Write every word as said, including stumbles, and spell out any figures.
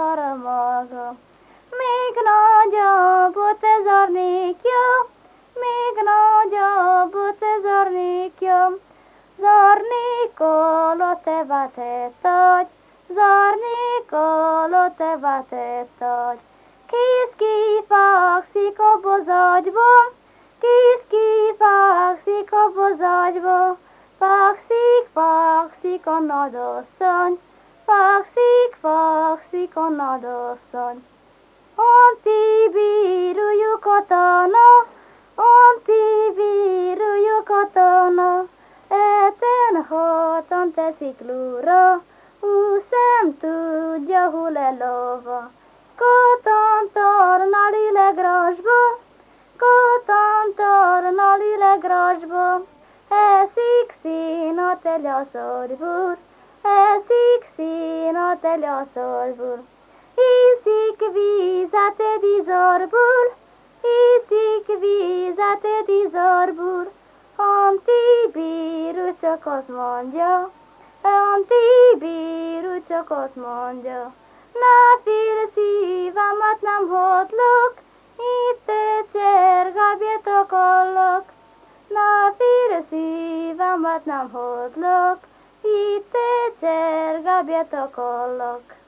szarmaga. Még nagyobbot ez arnékja, még nagyobbot ez arnékja. Zarnékoló te vatetaj, zarnékoló te vatetaj. Kész kifakszik a bozagyba, kész kifakszik a bozagyba. Fakszik, fakszik a nadasszony, fakszik, fakszik a nadasszony. Antibírujú katona, antibírujú katona, eten hatan teszik lúra, hú szem tudja, hol elova. Katan tarna lilegrasba, katan tarna lilegrasba, eszik szín a teljaszorvur, eszik szín a teljaszorvur. Iszik vízat egy izorbul, iszik vízat egy izorbul. Antibíru csak azt mondja, Antibíru csak azt mondja. Na fél szívemet nem hotlok, itt egyszer gábját akarlak. Na fél szívemet nem hotlok, itt egyszer gábját akarlak.